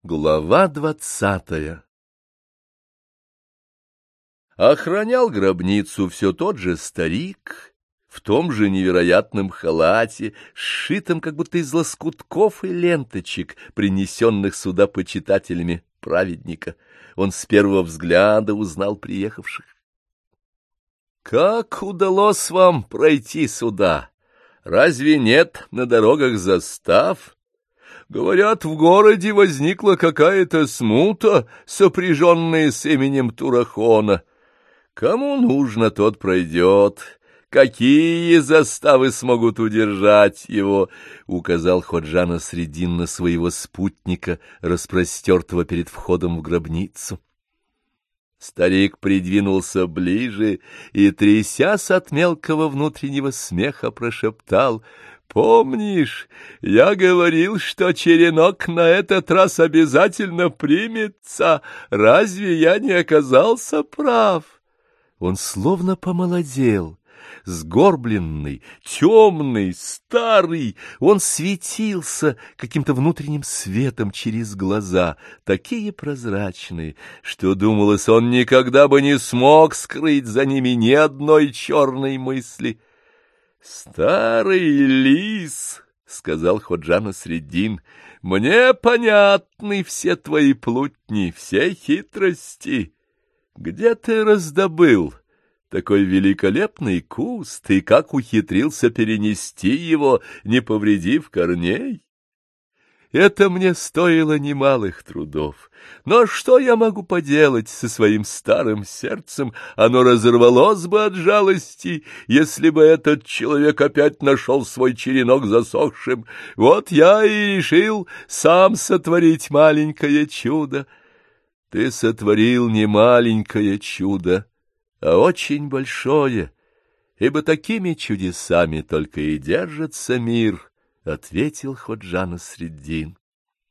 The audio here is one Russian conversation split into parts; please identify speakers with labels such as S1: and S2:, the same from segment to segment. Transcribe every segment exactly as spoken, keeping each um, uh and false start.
S1: Глава двадцатая. Охранял гробницу все тот же старик, в том же невероятном халате, сшитом как будто из лоскутков и ленточек, принесенных сюда почитателями праведника. Он с первого взгляда узнал приехавших. — Как удалось вам пройти сюда? Разве нет на дорогах застав? Говорят, в городе возникла какая-то смута, сопряженная с именем Турахона. Кому нужно, тот пройдет. Какие заставы смогут удержать его? — указал Ходжа Насреддин на своего спутника, распростертого перед входом в гробницу. Старик придвинулся ближе и, трясясь от мелкого внутреннего смеха, прошептал: «Помнишь, я говорил, что черенок на этот раз обязательно примется? Разве я не оказался прав?» Он словно помолодел. Сгорбленный, темный, старый, он светился каким-то внутренним светом через глаза, такие прозрачные, что, думалось, он никогда бы не смог скрыть за ними ни одной черной мысли. «Старый лис», — сказал Ходжа Насреддин, — «мне понятны все твои плутни, все хитрости. Где ты раздобыл такой великолепный куст, и как ухитрился перенести его, не повредив корней? Это мне стоило немалых трудов. Но что я могу поделать со своим старым сердцем? Оно разорвалось бы от жалости, если бы этот человек опять нашел свой черенок засохшим. Вот я и решил сам сотворить маленькое чудо». «Ты сотворил не маленькое чудо, а очень большое, ибо такими чудесами только и держится мир», — ответил Ходжа Насреддин.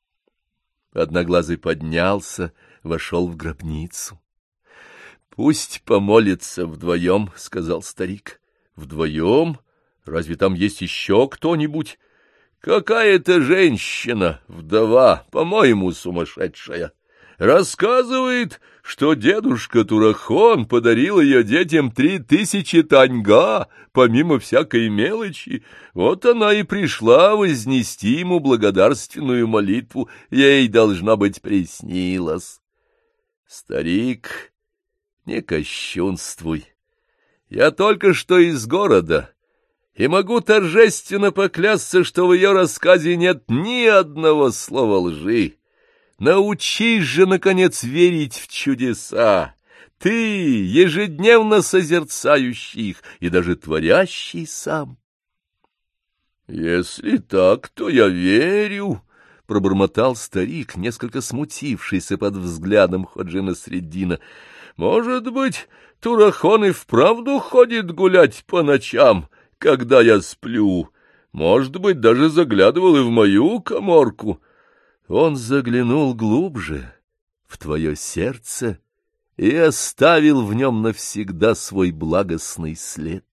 S1: Одноглазый поднялся, вошел в гробницу. «Пусть помолится вдвоем», — сказал старик. «Вдвоем? Разве там есть еще кто-нибудь?» «Какая-то женщина, вдова, по-моему, сумасшедшая. Рассказывает, что дедушка Турахон подарил ее детям три тысячи таньга, помимо всякой мелочи. Вот она и пришла вознести ему благодарственную молитву. Ей, должно быть, приснилось». «Старик, не кощунствуй. Я только что из города, и могу торжественно поклясться, что в ее рассказе нет ни одного слова лжи. Научись же, наконец, верить в чудеса. Ты, ежедневно созерцающий их и даже творящий сам». «Если так, то я верю», — пробормотал старик, несколько смутившийся под взглядом Ходжи Насреддина. «Может быть, Турахон и вправду ходит гулять по ночам, когда я сплю? Может быть, даже заглядывал и в мою каморку?» Он заглянул глубже, в твое сердце, и оставил в нем навсегда свой благостный след.